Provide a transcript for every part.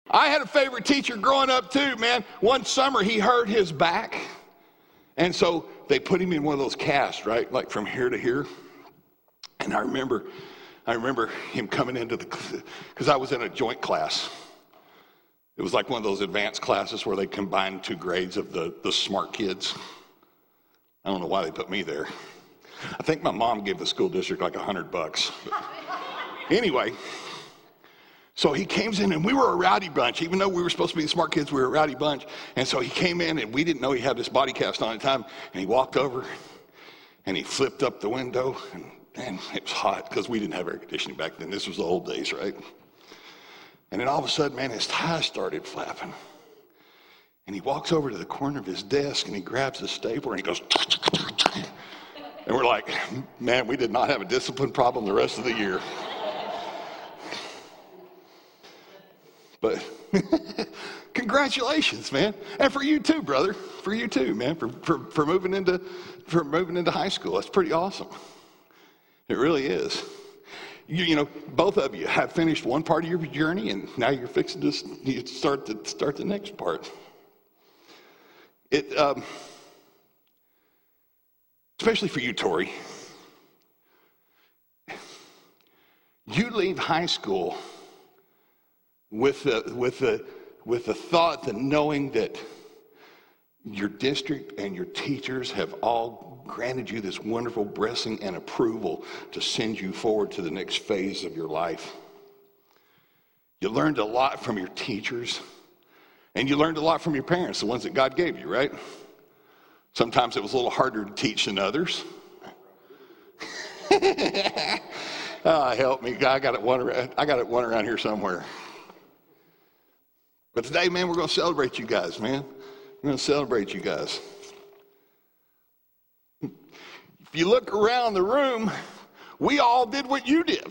I had a favorite teacher growing up too, man. One summer he hurt his back. And so they put him in one of those casts, right? Like from here to here. And I remember him coming into because I was in a joint class. It was like one of those advanced classes where they combined 2 grades of the smart kids. I don't know why they put me there. I think my mom gave the school district like $100. Anyway, so he came in, and we were a rowdy bunch. Even though we were supposed to be the smart kids, we were a rowdy bunch. And so he came in, and we didn't know he had this body cast on at the time. And he walked over, and he flipped up the window, and it was hot because we didn't have air conditioning back then. This was the old days, right? And then all of a sudden, man, his tie started flapping. And he walks over to the corner of his desk, and he grabs the stapler, and he goes, and we're like, man, we did not have a discipline problem the rest of the year. But congratulations, man. And for you too, brother. For you too, man, for moving into high school. That's pretty awesome. It really is. You know, both of you have finished one part of your journey, and now you're fixing to start the next part. Especially for you, Tori. You leave high school with the thought, the knowing that your district and your teachers have all granted you this wonderful blessing and approval to send you forward to the next phase of your life. You learned a lot from your teachers, and you learned a lot from your parents, the ones that God gave you, right? Sometimes it was a little harder to teach than others. Help me, God. I got it one around here somewhere. But today, man, we're going to celebrate you guys, man. We're going to celebrate you guys. If you look around the room, we all did what you did.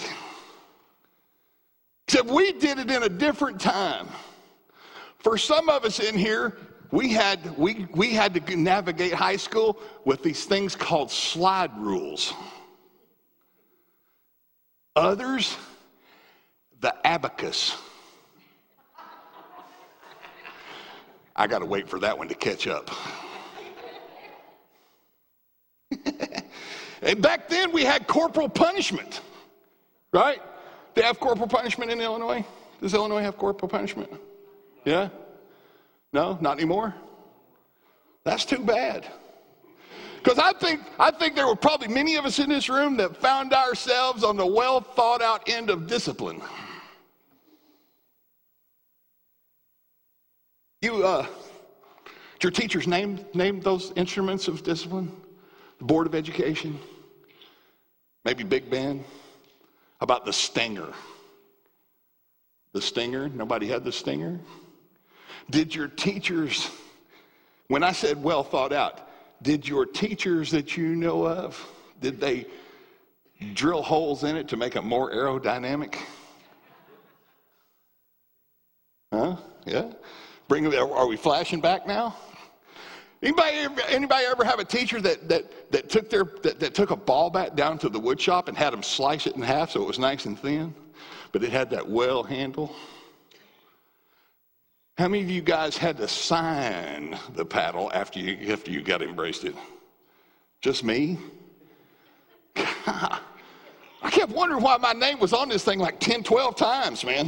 Except we did it in a different time. For some of us in here, we had to navigate high school with these things called slide rules. Others, the abacus. I got to wait for that one to catch up. And back then we had corporal punishment, right? They have corporal punishment in Illinois? Does Illinois have corporal punishment? Yeah? No, not anymore? That's too bad. Because I think there were probably many of us in this room that found ourselves on the well thought out end of discipline. Did your teachers name those instruments of discipline? The Board of Education? Maybe Big Ben? How about the stinger? The stinger? Nobody had the stinger? Did your teachers, when I said well thought out, did your teachers that you know of, did they drill holes in it to make it more aerodynamic? Huh? Yeah? Are we flashing back now? Anybody ever have a teacher that took a ball bat down to the wood shop and had them slice it in half so it was nice and thin, but it had that well handle? How many of you guys had to sign the paddle after you got embraced it? Just me? God, I kept wondering why my name was on this thing like 10, 12 times, man.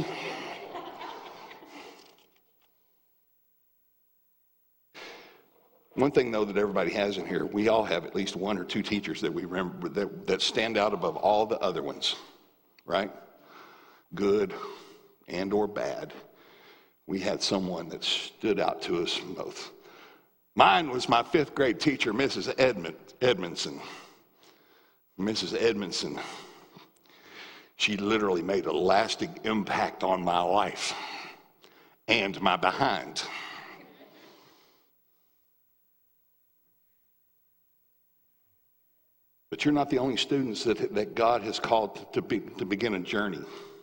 One thing, though, that everybody has in here, we all have at least one or two teachers that we remember that stand out above all the other ones, right? Good and or bad. We had someone that stood out to us both. Mine was my 5th grade teacher, Mrs. Edmondson. Mrs. Edmondson, she literally made a lasting impact on my life and my behind. But you're not the only students that God has called to begin a journey.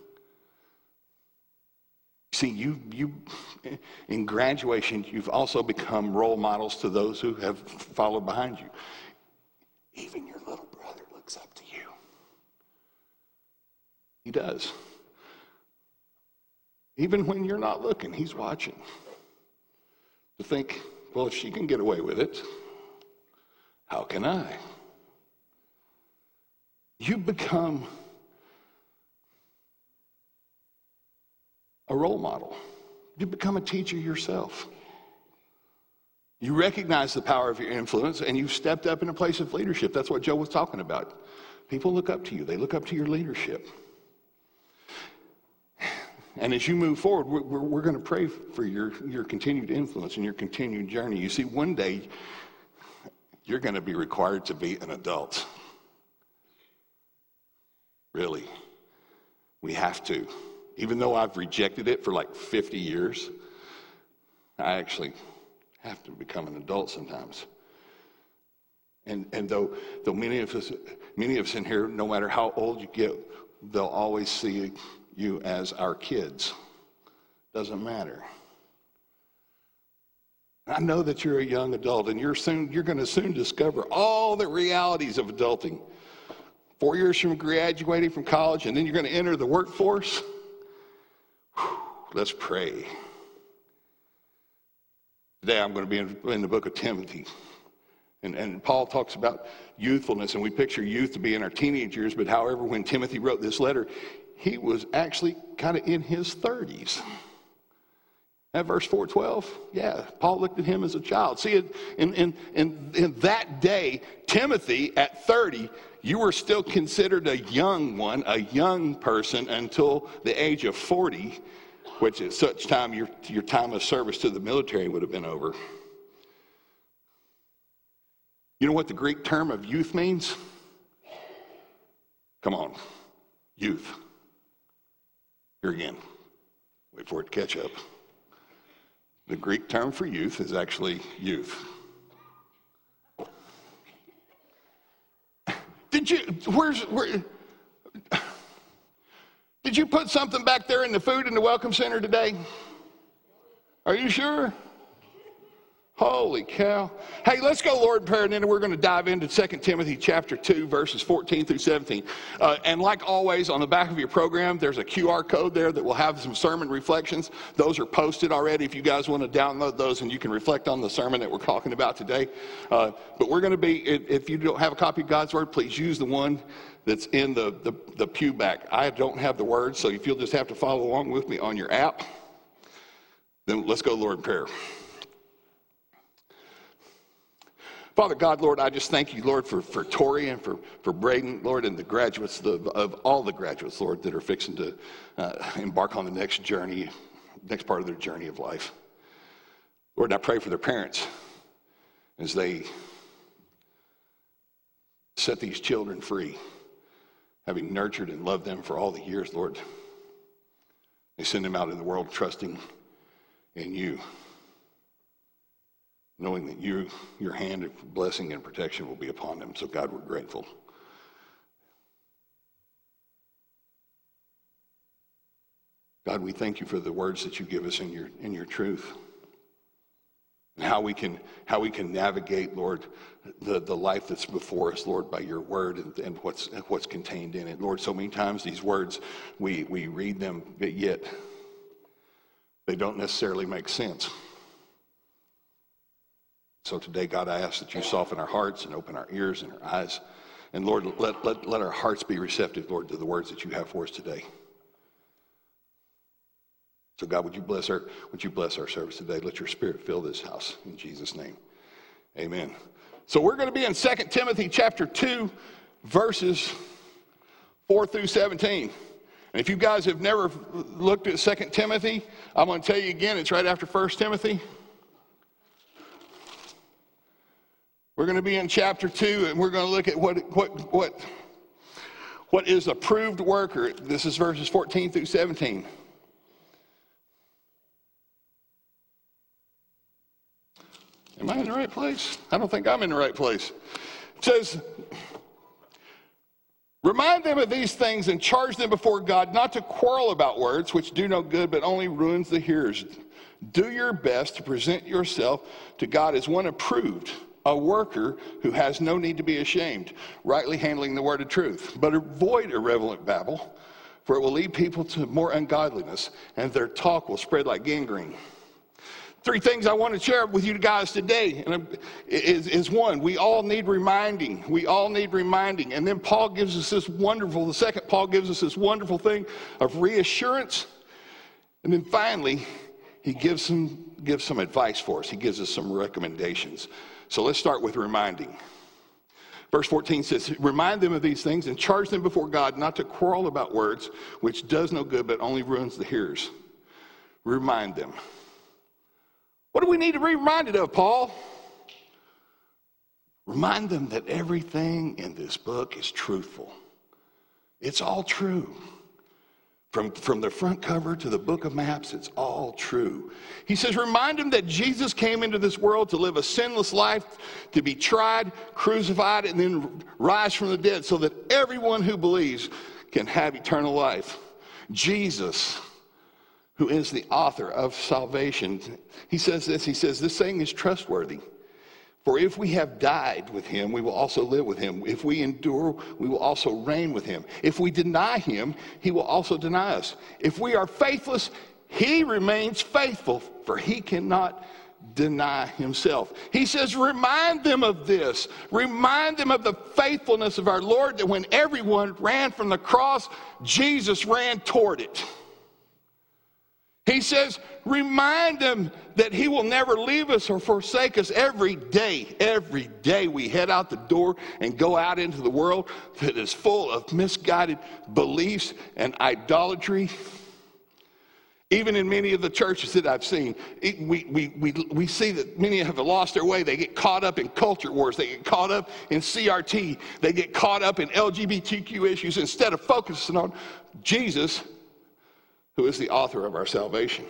See, you in graduation, you've also become role models to those who have followed behind you. Even your little brother looks up to you. He does. Even when you're not looking, he's watching. To think, well, if she can get away with it, how can I? You become a role model. You become a teacher yourself. You recognize the power of your influence, and you've stepped up in a place of leadership. That's what Joe was talking about. People look up to you. They look up to your leadership. And as you move forward, we're going to pray for your continued influence and your continued journey. You see, one day, you're going to be required to be an adult. Really. We have to. Even though I've rejected it for like 50 years, I actually have to become an adult sometimes. And though many of us in here, no matter how old you get, they'll always see you as our kids. Doesn't matter. I know that you're a young adult, and you're going to soon discover all the realities of adulting. 4 years from graduating from college, and then you're going to enter the workforce. Whew, let's pray. Today I'm going to be in the book of Timothy. And Paul talks about youthfulness, and we picture youth to be in our teenage years, but however, when Timothy wrote this letter, he was actually kind of in his 30s. That verse 4:12, yeah, Paul looked at him as a child. See, in that day, Timothy, at 30, you were still considered a young one, a young person, until the age of 40, which at such time your time of service to the military would have been over. You know what the Greek term of youth means? Come on, youth. Here again. Wait for it to catch up. The Greek term for youth is actually youth. Did you put something back there in the food in the Welcome Center today? Are you sure? Holy cow. Hey, let's go, Lord, in prayer, and then we're going to dive into 2 Timothy chapter 2, verses 14 through 17. And like always, on the back of your program, there's a QR code there that will have some sermon reflections. Those are posted already if you guys want to download those, and you can reflect on the sermon that we're talking about today. But we're going to be, if you don't have a copy of God's Word, please use the one that's in the pew back. I don't have the words, so if you'll just have to follow along with me on your app, then let's go, Lord, in prayer. Father God, Lord, I just thank you, Lord, for Tori and for Braden, Lord, and the graduates, of all the graduates, Lord, that are fixing to embark on the next part of their journey of life. Lord, I pray for their parents as they set these children free, having nurtured and loved them for all the years, Lord. They send them out in the world trusting in you, knowing that your hand of blessing and protection will be upon them. So, God, we're grateful. God, we thank you for the words that you give us in your truth, and how we can navigate, Lord, the life that's before us, Lord, by your word and what's contained in it. Lord, so many times these words, we read them, but yet they don't necessarily make sense. So today, God, I ask that you soften our hearts and open our ears and our eyes. And Lord, let our hearts be receptive, Lord, to the words that you have for us today. So God, would you bless our service today? Let your Spirit fill this house in Jesus' name. Amen. So we're going to be in 2 Timothy chapter 2, verses 4 through 17. And if you guys have never looked at 2 Timothy, I'm going to tell you again, it's right after 1 Timothy. We're going to be in chapter 2, and we're going to look at what is approved worker. This is verses 14 through 17. Am I in the right place? I don't think I'm in the right place. It says, remind them of these things and charge them before God not to quarrel about words, which do no good, but only ruins the hearers. Do your best to present yourself to God as one approved, a worker who has no need to be ashamed, rightly handling the word of truth. But avoid irrelevant babble, for it will lead people to more ungodliness, and their talk will spread like gangrene. 3 things I want to share with you guys today is one, we all need reminding. We all need reminding. And then Paul gives us this wonderful, the second Paul gives us this wonderful thing of reassurance. And then finally, he gives some advice for us. He gives us some recommendations. So let's start with reminding. Verse 14 says, remind them of these things and charge them before God not to quarrel about words, which does no good but only ruins the hearers. Remind them. What do we need to be reminded of, Paul? Remind them that everything in this book is truthful. It's all true. From the front cover to the book of maps, it's all true. He says, remind them that Jesus came into this world to live a sinless life, to be tried, crucified, and then rise from the dead so that everyone who believes can have eternal life. Jesus, who is the author of salvation, he says this saying is trustworthy. For if we have died with him, we will also live with him. If we endure, we will also reign with him. If we deny him, he will also deny us. If we are faithless, he remains faithful, for he cannot deny himself. He says, remind them of this. Remind them of the faithfulness of our Lord, that when everyone ran from the cross, Jesus ran toward it. He says, remind them that he will never leave us or forsake us every day. Every day we head out the door and go out into the world that is full of misguided beliefs and idolatry. Even in many of the churches that I've seen, we see that many have lost their way. They get caught up in culture wars. They get caught up in CRT. They get caught up in LGBTQ issues instead of focusing on Jesus, who is the author of our salvation.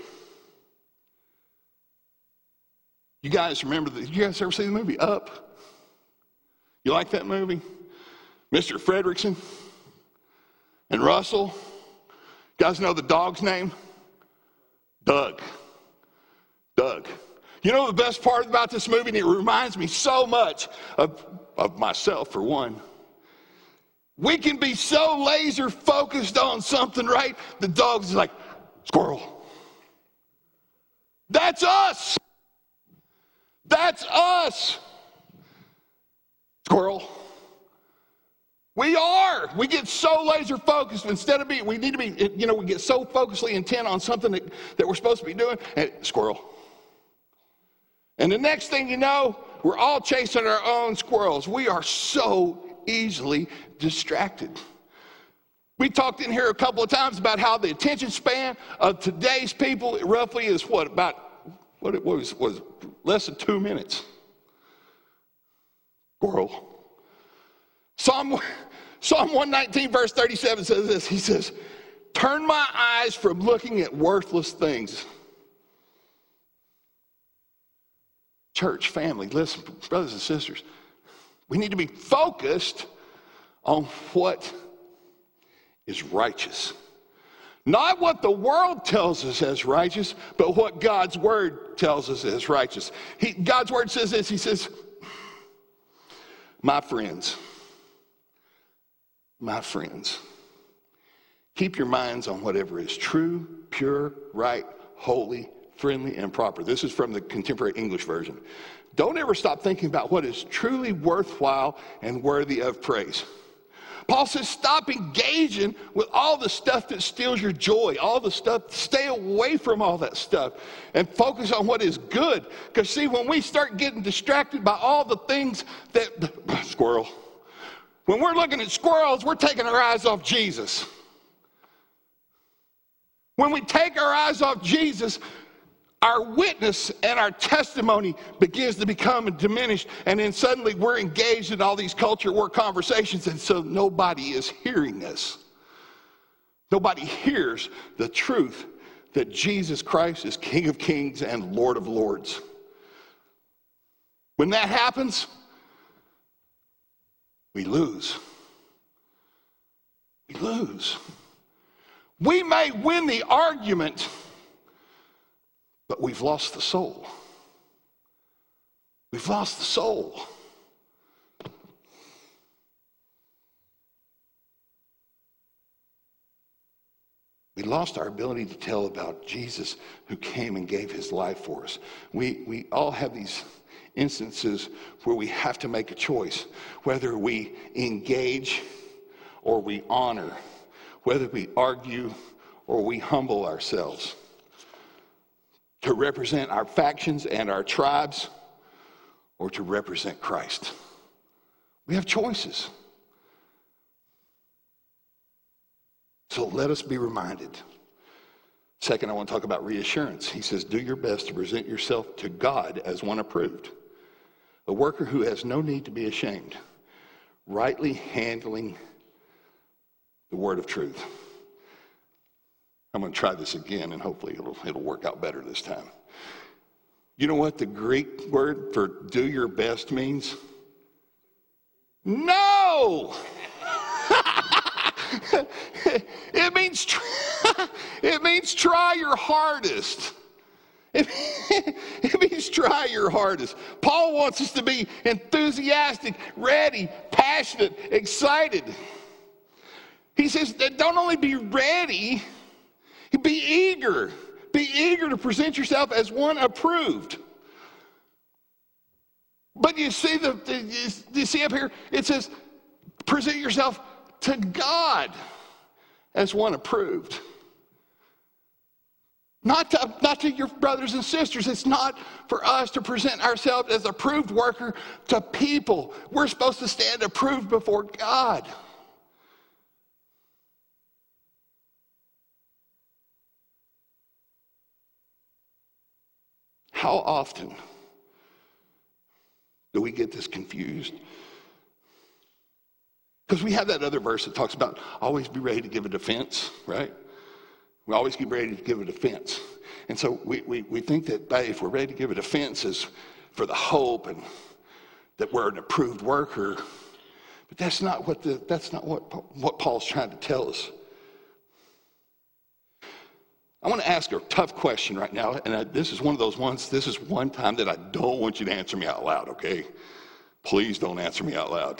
You guys remember that? You guys ever see the movie Up? You like that movie? Mr. Fredrickson and Russell. You guys know the dog's name? Doug. Doug. You know the best part about this movie, and it reminds me so much of myself, for one. We can be so laser focused on something, right? The dog's like, squirrel. That's us. That's us. Squirrel. We are. We get so laser focused instead of we need to be, we get so focusedly intent on something that we're supposed to be doing. And squirrel. And the next thing you know, we're all chasing our own squirrels. We are so easily distracted. We talked in here a couple of times about how the attention span of today's people roughly is what it was less than 2 minutes. Squirrel. Psalm 119 verse 37 says this. He says, turn my eyes from looking at worthless things. Church, family, listen, brothers and sisters, we need to be focused on what is righteous. Not what the world tells us as righteous, but what God's word tells us as righteous. God's word says this. He says, my friends, keep your minds on whatever is true, pure, right, holy, friendly, and proper. This is from the Contemporary English Version. Don't ever stop thinking about what is truly worthwhile and worthy of praise. Paul says, stop engaging with all the stuff that steals your joy, all the stuff. Stay away from all that stuff and focus on what is good. Because see, when we start getting distracted by all the things squirrel. When we're looking at squirrels, we're taking our eyes off Jesus. When we take our eyes off Jesus, our witness and our testimony begins to become diminished, and then suddenly we're engaged in all these culture war conversations, and so nobody is hearing us. Nobody hears the truth that Jesus Christ is King of Kings and Lord of Lords. When that happens, we lose. We lose. We may win the argument, but we've lost the soul. We've lost the soul. We lost our ability to tell about Jesus who came and gave his life for us. We all have these instances where we have to make a choice, whether we engage or we honor, whether we argue or we humble ourselves, to represent our factions and our tribes or to represent Christ. We have choices. So let us be reminded. Second, I want to talk about reassurance. He says, do your best to present yourself to God as one approved, a worker who has no need to be ashamed, rightly handling the word of truth. I'm going to try this again, and hopefully it'll work out better this time. You know what the Greek word for do your best means? No! It means try your hardest. It means try your hardest. Paul wants us to be enthusiastic, ready, passionate, excited. He says that don't only be ready, be eager. Be eager to present yourself as one approved. But you see you see up here, it says present yourself to God as one approved. Not to your brothers and sisters. It's not for us to present ourselves as approved worker to people. We're supposed to stand approved before God. How often do we get this confused? Because we have that other verse that talks about always be ready to give a defense, right? We always be ready to give a defense. And so we think that if we're ready to give a defense is for the hope and that we're an approved worker. But that's not what Paul's trying to tell us. I want to ask a tough question right now, and this is one of those ones, this is one time that I don't want you to answer me out loud, okay? Please don't answer me out loud.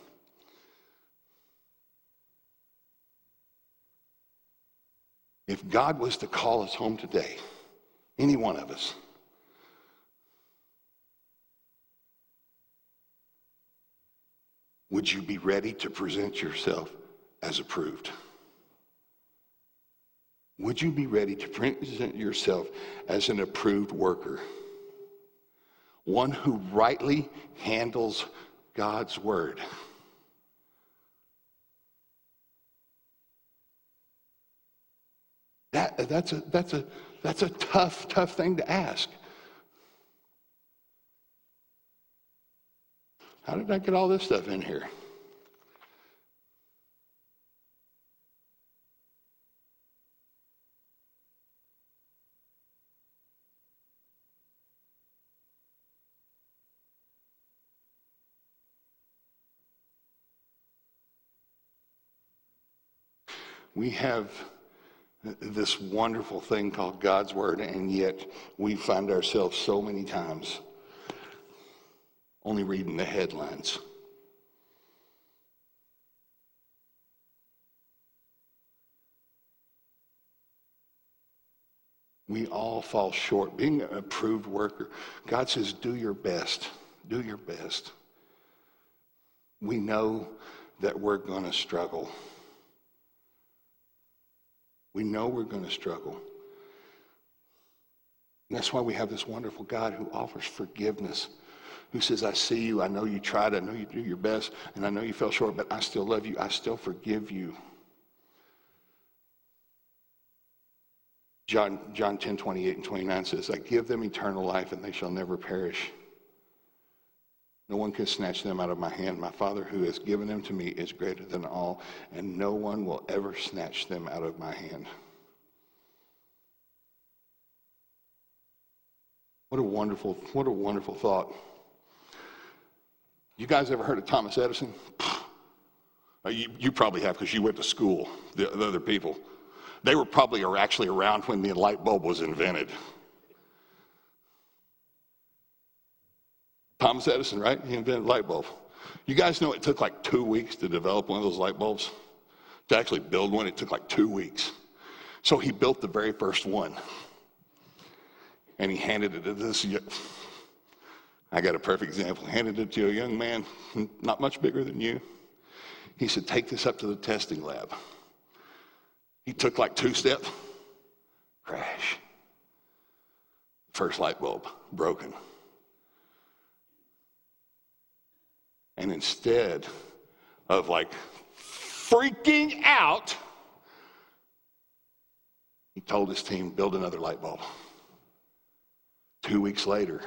If God was to call us home today, any one of us, would you be ready to present yourself as approved? Would you be ready to present yourself as an approved worker? One who rightly handles God's word. That's a tough thing to ask. How did I get all this stuff in here? We have this wonderful thing called God's Word, and yet we find ourselves so many times only reading the headlines. We all fall short. Being an approved worker, God says, do your best. Do your best. We know that we're going to struggle. We know we're going to struggle. And that's why we have this wonderful God who offers forgiveness, who says, I see you, I know you tried, I know you do your best, and I know you fell short, but I still love you, I still forgive you. John 10:28-29 says, I give them eternal life, and they shall never perish. No one can snatch them out of my hand. My Father who has given them to me is greater than all, and no one will ever snatch them out of my hand. What a wonderful thought. You guys ever heard of Thomas Edison? You probably have, because you went to school, the other people. They were probably actually around when the light bulb was invented. Thomas Edison, right? He invented the light bulb. You guys know it took like 2 weeks to develop one of those light bulbs? To actually build one, it took like 2 weeks. So he built the very first one. And he handed it to this, I got a perfect example, handed it to a young man, not much bigger than you. He said, take this up to the testing lab. He took like 2 steps, crash. First light bulb, broken. And instead of like freaking out, he told his team, build another light bulb. 2 weeks later,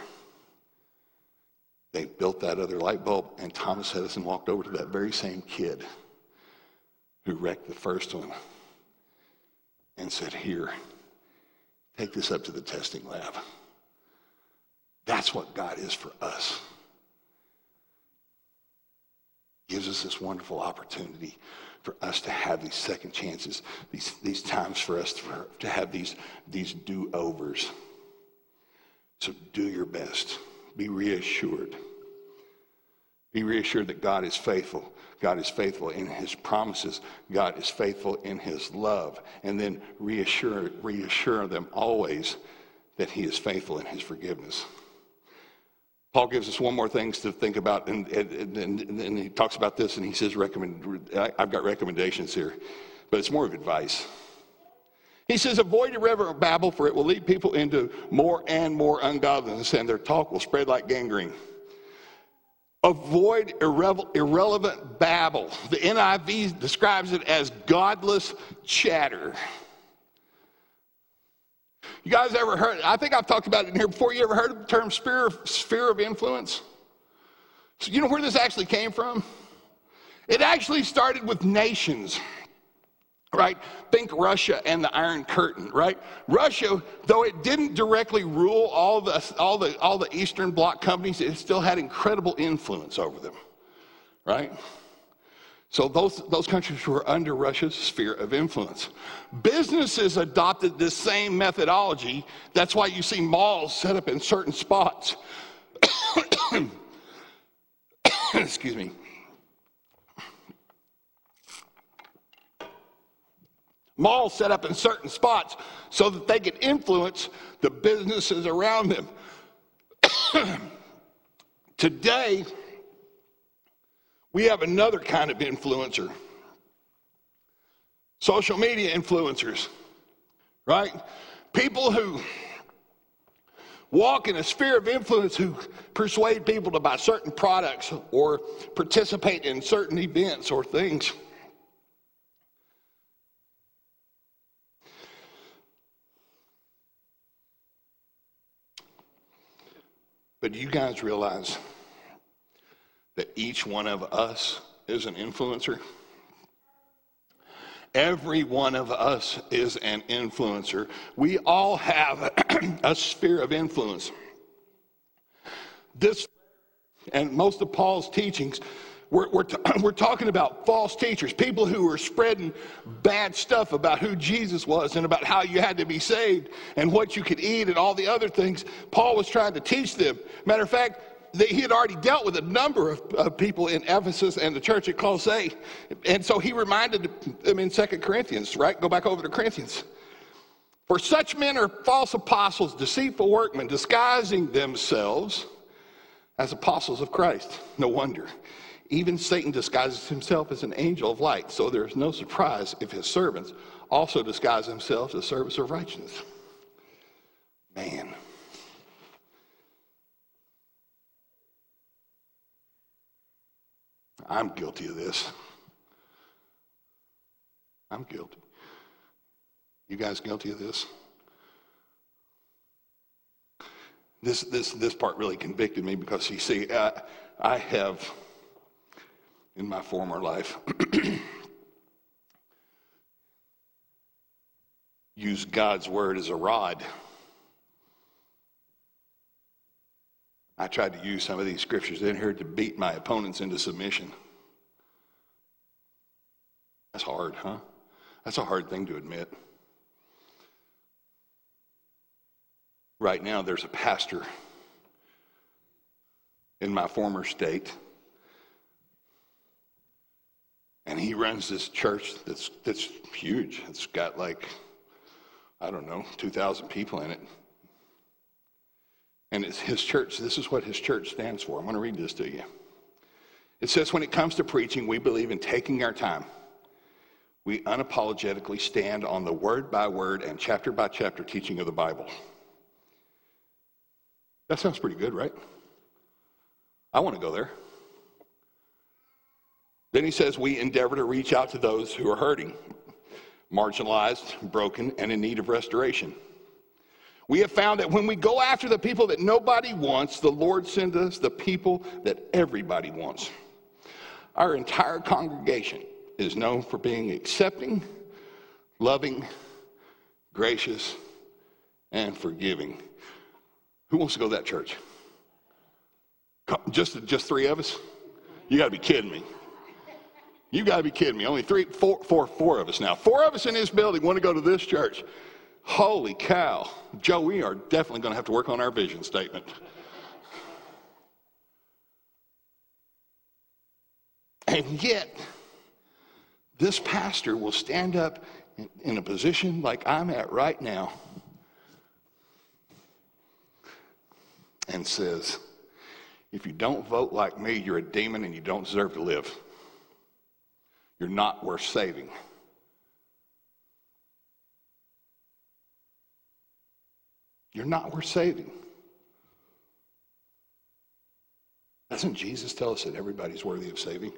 they built that other light bulb, and Thomas Edison walked over to that very same kid who wrecked the first one and said, here, take this up to the testing lab. That's what God is for us. Gives us this wonderful opportunity for us to have these second chances, these times for us to have these do-overs. So do your best. Be reassured. Be reassured that God is faithful. God is faithful in his promises. God is faithful in his love. And then reassure them always that he is faithful in his forgiveness. Paul gives us one more thing to think about, and he talks about this, and he says, I've got recommendations here, but it's more of advice. He says, avoid irreverent babble, for it will lead people into more and more ungodliness, and their talk will spread like gangrene. Avoid irrelevant babble. The NIV describes it as godless chatter. You guys ever heard, I think I've talked about it in here before, you ever heard of the term sphere of influence? So you know where this actually came from? It actually started with nations, right? Think Russia and the Iron Curtain, right? Russia, though it didn't directly rule all the Eastern Bloc companies, it still had incredible influence over them, right? So those countries were under Russia's sphere of influence. Businesses adopted this same methodology. That's why you see malls set up in certain spots. Excuse me. Malls set up in certain spots so that they could influence the businesses around them. Today, we have another kind of influencer. Social media influencers, right? People who walk in a sphere of influence, who persuade people to buy certain products or participate in certain events or things. But do you guys realize that each one of us is an influencer? Every one of us is an influencer. We all have a sphere of influence. This, and most of Paul's teachings, we're talking about false teachers, people who are spreading bad stuff about who Jesus was and about how you had to be saved and what you could eat and all the other things. Paul was trying to teach them. Matter of fact, he had already dealt with a number of people in Ephesus and the church at Colossae. And so he reminded them in 2 Corinthians, right? Go back over to Corinthians. For such men are false apostles, deceitful workmen, disguising themselves as apostles of Christ. No wonder. Even Satan disguises himself as an angel of light. So there is no surprise if his servants also disguise themselves as servants of righteousness. Man. I'm guilty of this. I'm guilty. You guys guilty of this? This part really convicted me because, you see, I have, in my former life, used God's word as a rod. I tried to use some of these scriptures in here to beat my opponents into submission. That's hard, huh? That's a hard thing to admit. Right now, there's a pastor in my former state, and he runs this church that's huge. It's got like I don't know, 2,000 people in it. And it's his church. This is what his church stands for. I'm going to read this to you. It says, when it comes to preaching, we believe in taking our time. We unapologetically stand on the word by word and chapter by chapter teaching of the Bible. That sounds pretty good, right? I want to go there. Then he says, we endeavor to reach out to those who are hurting, marginalized, broken, and in need of restoration. We have found that when we go after the people that nobody wants, the Lord sends us the people that everybody wants. Our entire congregation is known for being accepting, loving, gracious, and forgiving. Who wants to go to that church? Just three of us? You got to be kidding me. You got to be kidding me. Only four of us now. 4 of us in this building want to go to this church. Holy cow. Joe, we are definitely going to have to work on our vision statement. And yet, this pastor will stand up in a position like I'm at right now and says, if you don't vote like me, you're a demon and you don't deserve to live. You're not worth saving. You're not worth saving. Doesn't Jesus tell us that everybody's worthy of saving?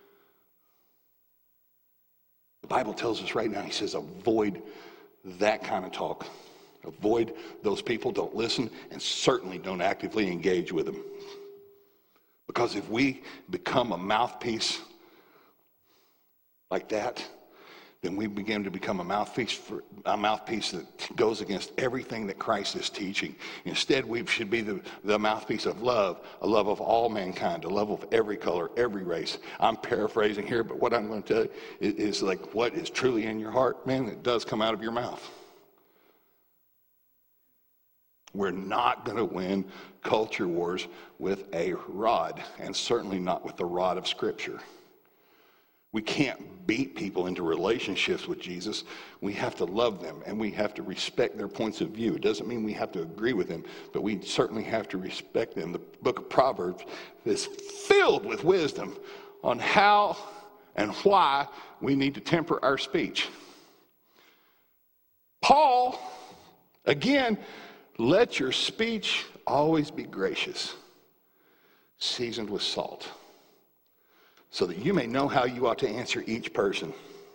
The Bible tells us right now, he says, avoid that kind of talk. Avoid those people, don't listen, and certainly don't actively engage with them. Because if we become a mouthpiece like that, then we begin to become a mouthpiece that goes against everything that Christ is teaching. Instead, we should be the mouthpiece of love, a love of all mankind, a love of every color, every race. I'm paraphrasing here, but what I'm going to tell you is like what is truly in your heart, man, it does come out of your mouth. We're not going to win culture wars with a rod, and certainly not with the rod of Scripture. We can't beat people into relationships with Jesus. We have to love them, and we have to respect their points of view. It doesn't mean we have to agree with them, but we certainly have to respect them. The book of Proverbs is filled with wisdom on how and why we need to temper our speech. Paul, again, let your speech always be gracious, seasoned with salt, so that you may know how you ought to answer each person.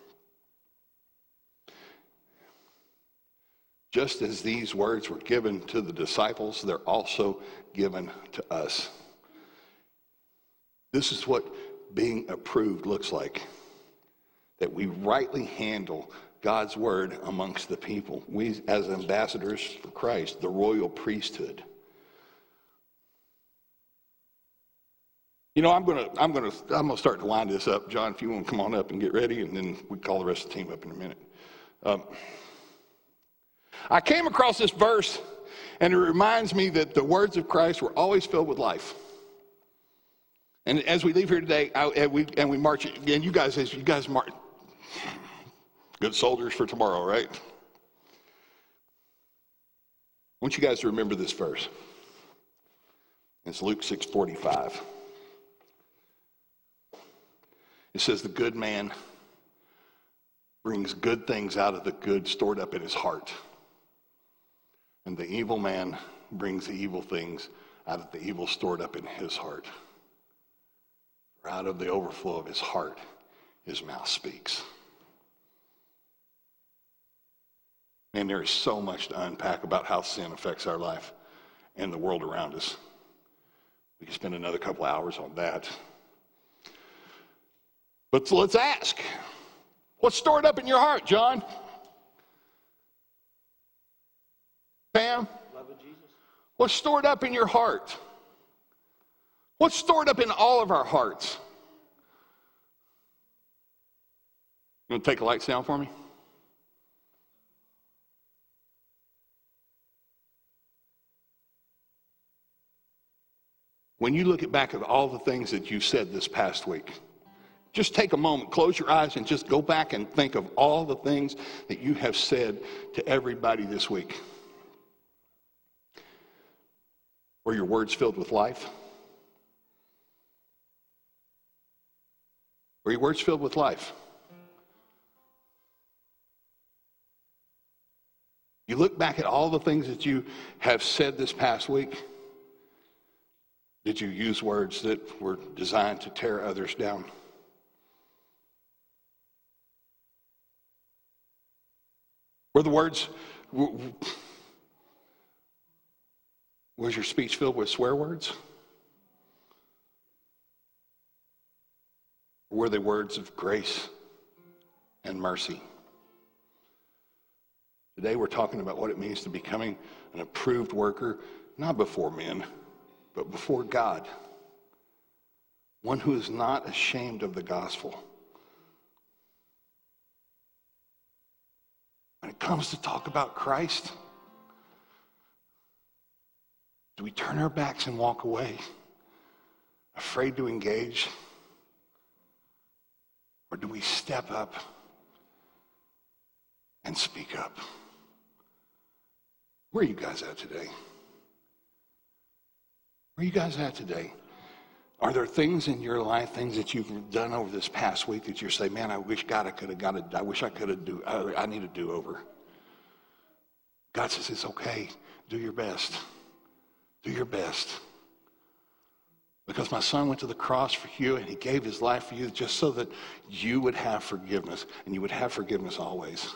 Just as these words were given to the disciples, they're also given to us. This is what being approved looks like, that we rightly handle God's word amongst the people. We, as ambassadors for Christ, the royal priesthood. You know, I'm gonna start to wind this up. John, if you want to come on up and get ready, and then we call the rest of the team up in a minute. I came across this verse, and it reminds me that the words of Christ were always filled with life. And as we leave here today, and we march, and you guys march, good soldiers for tomorrow, right? I want you guys to remember this verse. It's Luke 6:45. It says, the good man brings good things out of the good stored up in his heart. And the evil man brings the evil things out of the evil stored up in his heart. For out of the overflow of his heart, his mouth speaks. And there is so much to unpack about how sin affects our life and the world around us. We can spend another couple hours on that. But let's ask, what's stored up in your heart, John? Pam? Love of Jesus. What's stored up in your heart? What's stored up in all of our hearts? You want to take the lights down for me? When you look back at all the things that you said this past week, Just take a moment, close your eyes, and just go back and think of all the things that you have said to everybody this week. Were your words filled with life? Were your words filled with life? You look back at all the things that you have said this past week. Did you use words that were designed to tear others down? Were the words, was your speech filled with swear words? Or were they words of grace and mercy? Today we're talking about what it means to becoming an approved worker, not before men, but before God. One who is not ashamed of the gospel. When it comes to talk about Christ, do we turn our backs and walk away, afraid to engage? Or do we step up and speak up? Where are you guys at today? Where are you guys at today? Are there things in your life, things that you've done over this past week that you say, man, I wish God I could have got it. I wish I could have I need a do-over. God says it's okay. Do your best. Do your best. Because my son went to the cross for you and he gave his life for you just so that you would have forgiveness, and you would have forgiveness always.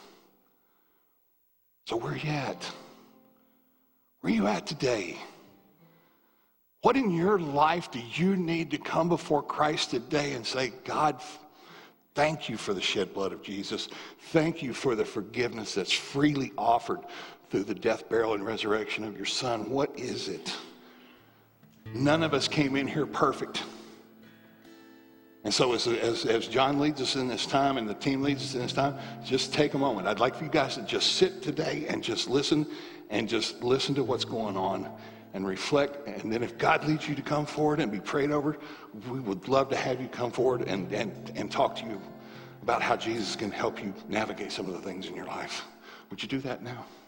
So where are you at? Where are you at today? What in your life do you need to come before Christ today and say, God, thank you for the shed blood of Jesus. Thank you for the forgiveness that's freely offered through the death, burial, and resurrection of your son. What is it? None of us came in here perfect. And so as John leads us in this time and the team leads us in this time, just take a moment. I'd like for you guys to just sit today and just listen to what's going on and reflect. And then if God leads you to come forward and be prayed over, we would love to have you come forward and talk to you about how Jesus can help you navigate some of the things in your life. Would you do that now?